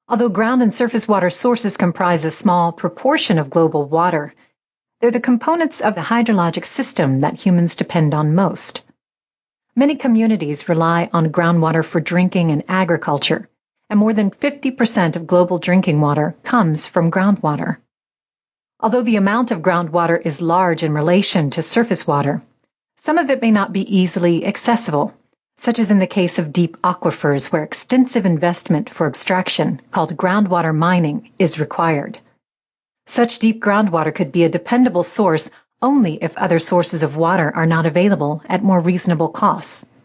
Although ground and surface water sources comprise a small proportion of global water, they're the components of the hydrologic system that humans depend on most. Many communities rely on groundwater for drinking and agriculture, and more than 50% of global drinking water comes from groundwater. Although the amount of groundwater is large in relation to surface water, some of it may not be easily accessible, such as in the case of deep aquifers where extensive investment for abstraction, called groundwater mining, is required. Such deep groundwater could be a dependable source only if other sources of water are not available at more reasonable costs.